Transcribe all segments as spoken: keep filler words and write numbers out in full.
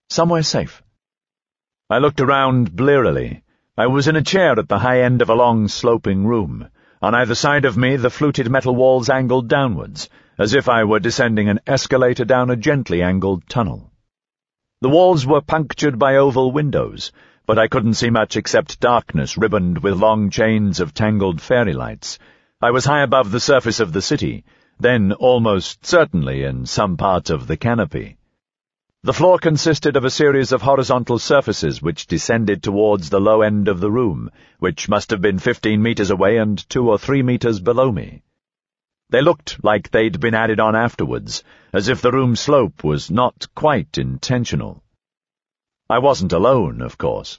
Somewhere safe. I looked around blearily. I was in a chair at the high end of a long, sloping room. On either side of me the fluted metal walls angled downwards, as if I were descending an escalator down a gently angled tunnel. The walls were punctured by oval windows, but I couldn't see much except darkness ribboned with long chains of tangled fairy lights. I was high above the surface of the city, then almost certainly in some part of the canopy. The floor consisted of a series of horizontal surfaces which descended towards the low end of the room, which must have been fifteen meters away and two or three meters below me. They looked like they'd been added on afterwards, as if the room's slope was not quite intentional. I wasn't alone, of course.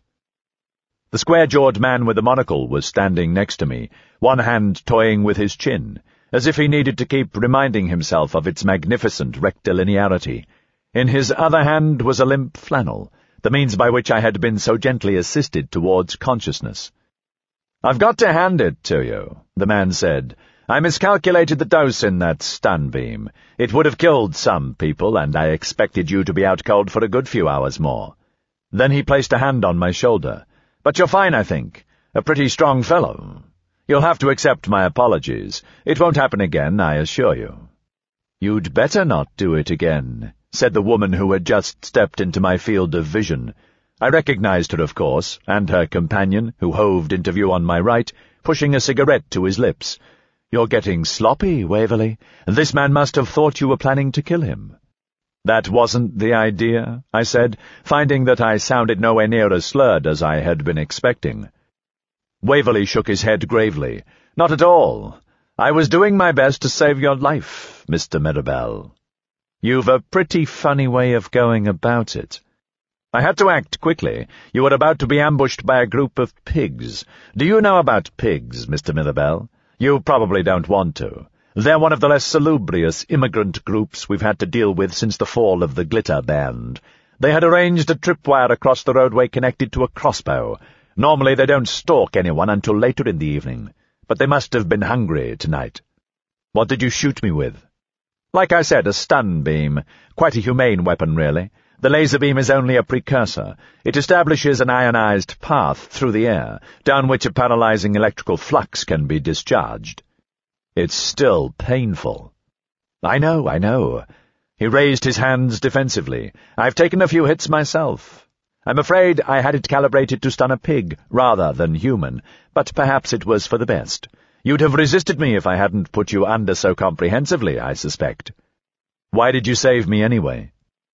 The square-jawed man with the monocle was standing next to me, one hand toying with his chin, as if he needed to keep reminding himself of its magnificent rectilinearity. In his other hand was a limp flannel, the means by which I had been so gently assisted towards consciousness. "I've got to hand it to you," the man said. "I miscalculated the dose in that stun beam. It would have killed some people, and I expected you to be out cold for a good few hours more." Then he placed a hand on my shoulder. "But you're fine, I think. A pretty strong fellow. You'll have to accept my apologies. It won't happen again, I assure you." "You'd better not do it again," said the woman who had just stepped into my field of vision. I recognized her, of course, and her companion, who hoved into view on my right, pushing a cigarette to his lips. "You're getting sloppy, Waverley. This man must have thought you were planning to kill him." "That wasn't the idea," I said, finding that I sounded nowhere near as slurred as I had been expecting. Waverley shook his head gravely. "Not at all. I was doing my best to save your life, Mister Mirabelle." "You've a pretty funny way of going about it." "I had to act quickly. You were about to be ambushed by a group of pigs. Do you know about pigs, Mister Mirabelle? You probably don't want to. They're one of the less salubrious immigrant groups we've had to deal with since the fall of the Glitter Band. They had arranged a tripwire across the roadway connected to a crossbow. Normally they don't stalk anyone until later in the evening, but they must have been hungry tonight." "What did you shoot me with?" "Like I said, a stun beam. Quite a humane weapon, really. The laser beam is only a precursor. It establishes an ionized path through the air, down which a paralyzing electrical flux can be discharged." "It's still painful." "I know, I know." He raised his hands defensively. "I've taken a few hits myself. I'm afraid I had it calibrated to stun a pig rather than human, but perhaps it was for the best. You'd have resisted me if I hadn't put you under so comprehensively, I suspect." "Why did you save me anyway?"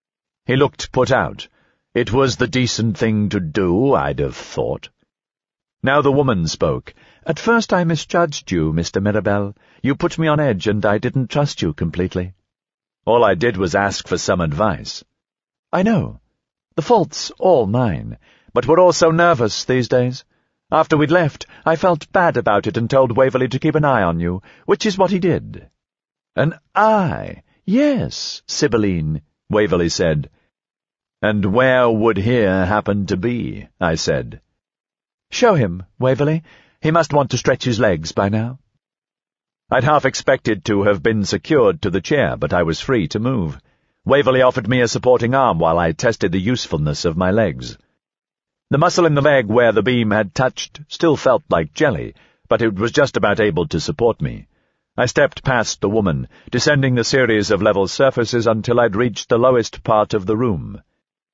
He looked put out. It was the decent thing to do, I'd have thought. Now the woman spoke. "At first I misjudged you, Mister Mirabelle. You put me on edge, and I didn't trust you completely." "All I did was ask for some advice." "I know. The fault's all mine, but we're all so nervous these days. After we'd left, I felt bad about it and told Waverley to keep an eye on you, which is what he did." "An eye? Yes, Sibylline," Waverley said. "And where would here happen to be?" I said. "Show him, Waverley. He must want to stretch his legs by now." I'd half expected to have been secured to the chair, but I was free to move. Waverley offered me a supporting arm while I tested the usefulness of my legs. The muscle in the leg where the beam had touched still felt like jelly, but it was just about able to support me. I stepped past the woman, descending the series of level surfaces until I'd reached the lowest part of the room.